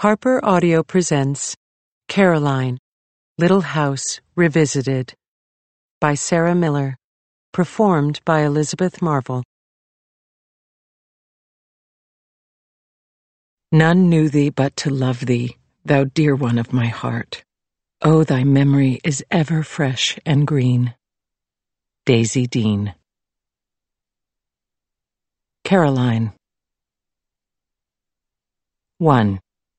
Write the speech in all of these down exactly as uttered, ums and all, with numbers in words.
Harper Audio presents Caroline, Little House Revisited by Sarah Miller, performed by Elizabeth Marvel. None knew thee but to love thee, thou dear one of my heart. Oh, thy memory is ever fresh and green. Daisy Dean. Caroline. one.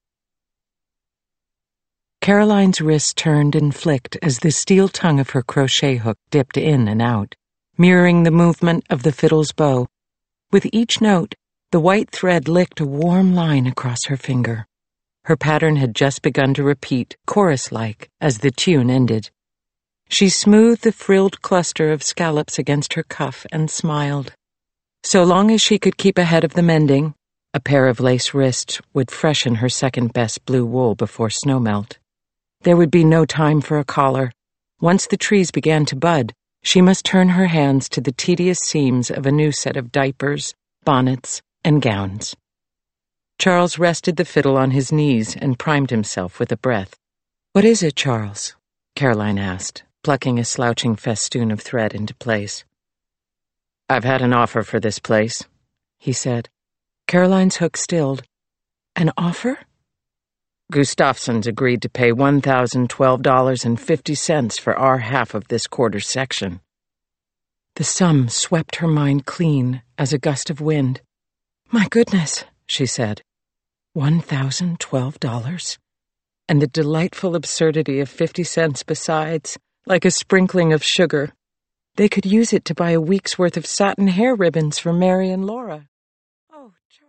Caroline's wrist turned and flicked as the steel tongue of her crochet hook dipped in and out, mirroring the movement of the fiddle's bow. With each note, the white thread licked a warm line across her finger. Her pattern had just begun to repeat, chorus-like, as the tune ended. She smoothed the frilled cluster of scallops against her cuff and smiled. So long as she could keep ahead of the mending, a pair of lace wrists would freshen her second-best blue wool before snowmelt. There would be no time for a collar. Once the trees began to bud, she must turn her hands to the tedious seams of a new set of diapers, bonnets, and gowns. Charles rested the fiddle on his knees and primed himself with a breath. "What is it, Charles?" Caroline asked, plucking a slouching festoon of thread into place. "I've had an offer for this place," he said. Caroline's hook stilled. "An offer?" "Gustafson's agreed to pay one thousand twelve dollars and fifty cents for our half of this quarter section." The sum swept her mind clean as a gust of wind. "My goodness," she said. One thousand twelve dollars? And the delightful absurdity of fifty cents besides, like a sprinkling of sugar. They could use it to buy a week's worth of satin hair ribbons for Mary and Laura. Oh, Charles.